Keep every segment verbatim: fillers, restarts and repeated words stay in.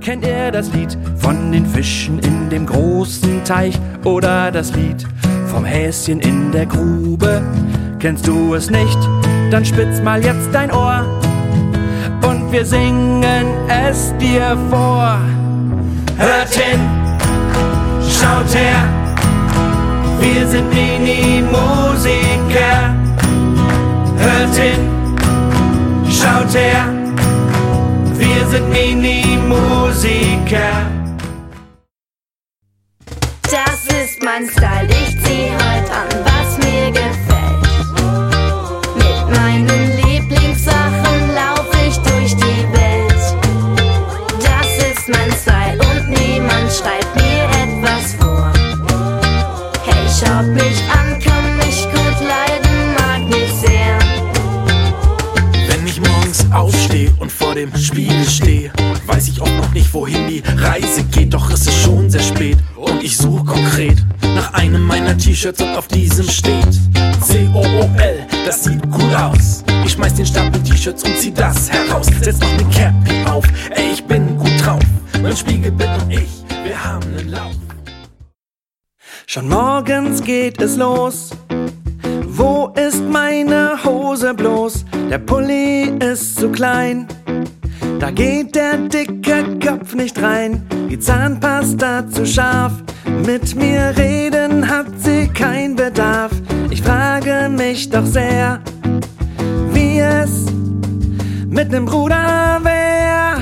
Kennt ihr das Lied von den Fischen in dem großen Teich oder das Lied vom Häschen in der Grube? Kennst du es nicht? Dann spitz mal jetzt dein Ohr und wir singen es dir vor. Hört hin, schaut her, wir sind Mini-Musiker. Hört hin, schaut her, wir sind Mini-Musiker. Das ist mein Style, ich zieh heute an, was mir gefällt. Mit meinen Lieblingssachen lauf ich durch die Welt. Das ist mein Style und niemand schreibt mir etwas vor. Hey, schaut mich an, kann mich gut leiden, mag mich sehr. Wenn ich morgens aufstehe und vor dem Spiegel stehe, weiß ich auch noch nicht, wohin die Reise geht. Doch es ist schon sehr spät und ich suche konkret nach einem meiner T-Shirts und auf diesem steht C O O L, das sieht cool aus. Ich schmeiß den Stapel T-Shirts und zieh das heraus. Setz noch ne Cappy auf, ey, ich bin gut drauf. Mein Spiegelbild und ich, wir haben nen Lauf. Schon morgens geht es los. Wo ist meine Hose bloß? Der Pulli ist zu klein. Da geht der dicke Kopf nicht rein. Die Zahnpasta zu scharf. Mit mir reden hat sie kein Bedarf. Ich frage mich doch sehr, wie es mit nem Bruder wär.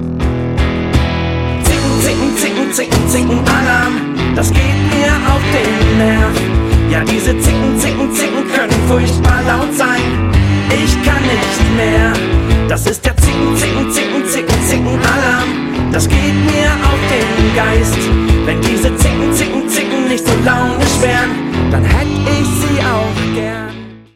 Zicken, zicken, zicken, zicken, zicken, Alarm. Das geht mir auf den Nerv. Ja, diese Zicken, Zicken, Zicken können furchtbar laut sein. Ich kann nicht mehr. Das ist der Zicken, Zicken, Zicken, Zicken, Zicken Alarm. Das geht mir auf den Geist. Wenn diese Zicken, Zicken, Zicken nicht so launisch wären, dann hätt ich sie auch gern.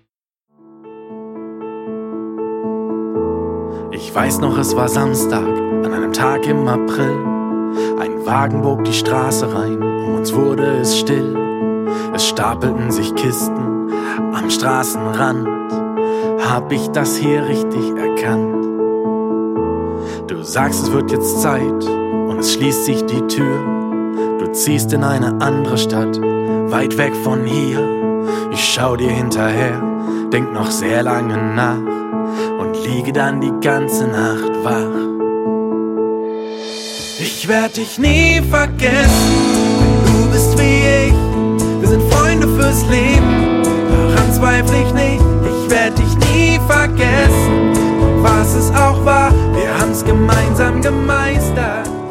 Ich weiß noch, es war Samstag, an einem Tag im April. Ein Wagen bog die Straße rein, um uns wurde es still. Es stapelten sich Kisten am Straßenrand. Hab ich das hier richtig erkannt? Du sagst, es wird jetzt Zeit und es schließt sich die Tür. Du ziehst in eine andere Stadt, weit weg von hier. Ich schau dir hinterher, denk noch sehr lange nach und liege dann die ganze Nacht wach. Ich werd dich nie vergessen, du bist wie ich. Wir sind Freunde fürs Leben, daran zweifle ich nicht. Ich werd dich nie vergessen, was es auch war, wir haben's gemeinsam gemeistert.